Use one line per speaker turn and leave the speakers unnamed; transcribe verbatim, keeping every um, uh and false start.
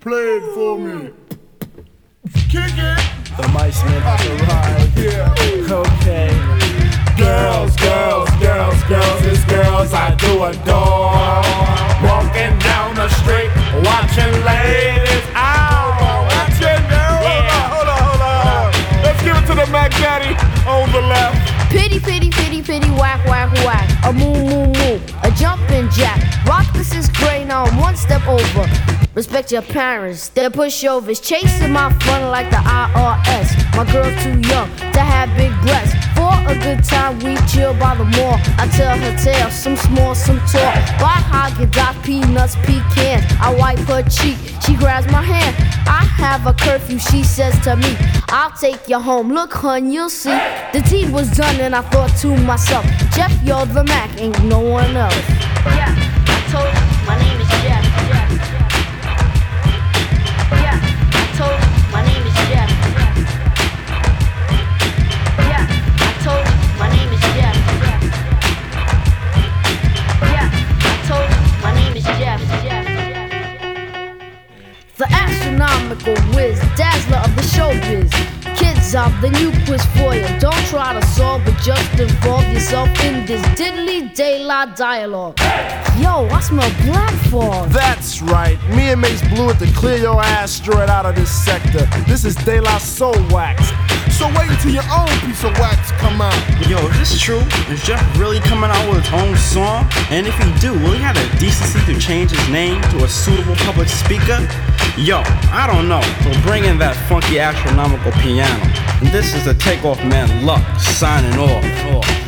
Play it for me. Kick it.
The mice man has arrived.
Yeah.
Okay.
Girls, girls, girls, girls, it's girls I do adore. Walking down the street, watching ladies out. Watching now.
Yeah.
Hold on, hold on, hold on. Let's give it to the Mac Daddy on the left.
Pity, pity, pity, pity, whack, whack, whack. A moo, moo, moo. A jumping jack. Rock, this is great, now I'm one step over. Respect your parents, they're pushovers. Chasing my fun like the I R S. My girl too young to have big breasts. For a good time, we chill by the mall. I tell her tale, some small, some tall. Buy Haagen-Dazs, peanuts, pecans. I wipe her cheek, she grabs my hand. I have a curfew, she says to me, I'll take you home. Look, hun, you'll see. The deed was done and I thought to myself, Jeff, you're the Mac, ain't no one else. Yeah, I told you, my name is Jeff. Jeff. Yeah, I told you, my name is Jeff. Yeah, I told you, my name is Jeff. Yeah, I told you, my name is Jeff. Jeff. The astronomical whiz, dazzler of the showbiz. Kids, I'm the new quiz for you. Don't try to solve, but just involve yourself in this diddly daylight dialogue. Yo, I smell black fog.
That's right. Me and Mace blew it to clear your asteroid out of this sector. This is De La Soul Wax.
So wait until your own piece of wax come out.
Yo, is this true? Is Jeff really coming out with his own song? And if he do, will he have the decency to change his name to a suitable public speaker? Yo, I don't know. So bring in that funky astronomical piano. And this is the Takeoff Man Luck signing off. off.